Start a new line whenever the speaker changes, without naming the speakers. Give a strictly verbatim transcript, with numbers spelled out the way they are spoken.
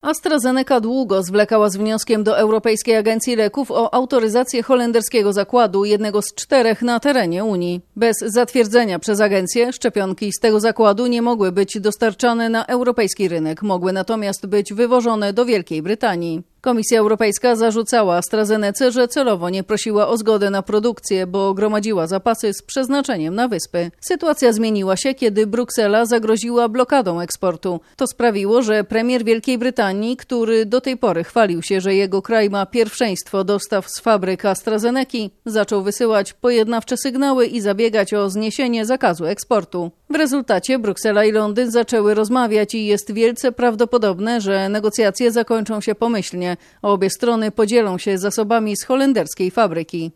AstraZeneca długo zwlekała z wnioskiem do Europejskiej Agencji Leków o autoryzację holenderskiego zakładu, jednego z czterech na terenie Unii. Bez zatwierdzenia przez agencję szczepionki z tego zakładu nie mogły być dostarczane na europejski rynek, mogły natomiast być wywożone do Wielkiej Brytanii. Komisja Europejska zarzucała AstraZenece, że celowo nie prosiła o zgodę na produkcję, bo gromadziła zapasy z przeznaczeniem na wyspy. Sytuacja zmieniła się, kiedy Bruksela zagroziła blokadą eksportu. To sprawiło, że premier Wielkiej Brytanii, który do tej pory chwalił się, że jego kraj ma pierwszeństwo dostaw z fabryk AstraZeneki, zaczął wysyłać pojednawcze sygnały i zabiegać o zniesienie zakazu eksportu. W rezultacie Bruksela i Londyn zaczęły rozmawiać i jest wielce prawdopodobne, że negocjacje zakończą się pomyślnie. Obie strony podzielą się zasobami z holenderskiej fabryki.